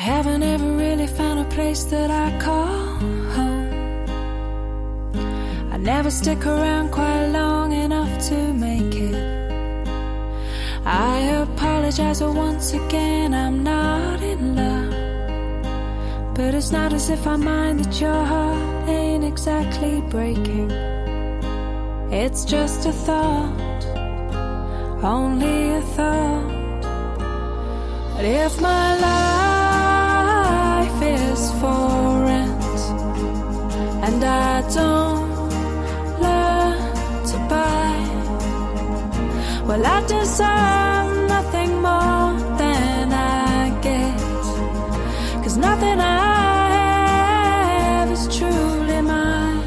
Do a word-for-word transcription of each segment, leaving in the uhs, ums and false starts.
haven't ever really found a place that I call home. I never stick around quite long enough to make it. I apologize, but once again I'm not in love. But it's not as if I mind that your heart ain't exactly breaking. It's just a thought, only a thought. But if my life is for rent and I don't learn to buy, well, I deserve nothing more than I get, 'cause nothing I have is truly mine.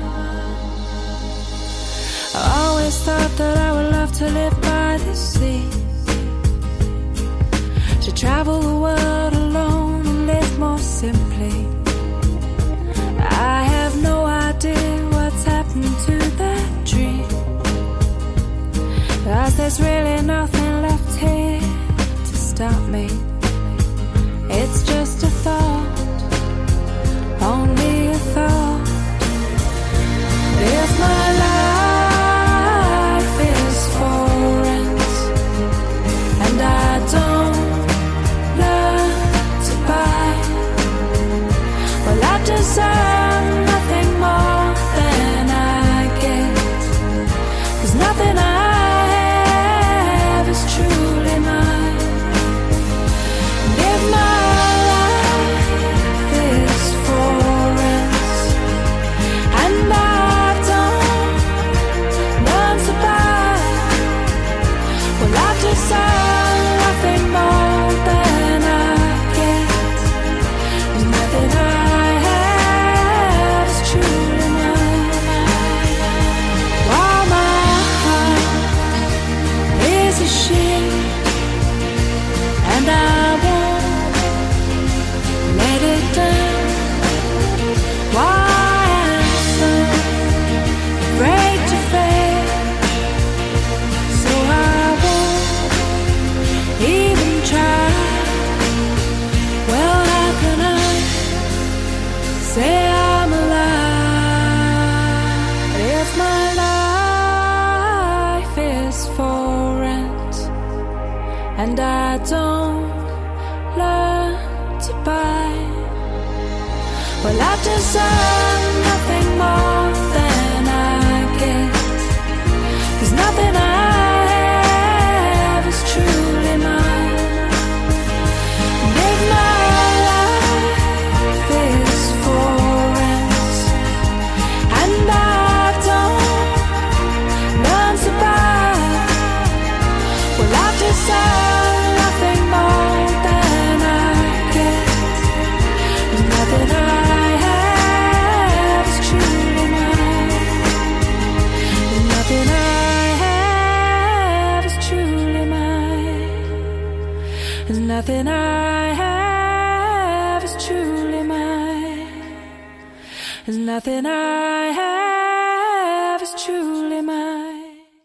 I always thought that I would love to live by the sea, to travel the world alone and live more simply. I have no idea what's happened to that dream, 'cause there's really nothing left here to stop me. It's just a thought, only a thought. But if my life is for rent and I don't learn to buy, well, I deserve nothing more than I get, 'cause nothing I have is truly mine. And if my life is for rent and I don't learn to buy, well, I deserve nothing more than I get, 'cause nothing I have is truly mine. While my heart is a ship and I won't let it down, why am I so afraid to fail? So I won't even try. Well, how can I say I'm alive? But if my life is for rent and I don't learn to buy, well, I deserve nothing more than I get, 'cause nothing I have is truly mine. And if my life is for rent and I don't learn to buy, well, I deserve nothing more than I get, 'cause nothing I have is truly mine. And nothing I have is truly mine. And nothing I have is truly mine. And nothing I have is truly mine.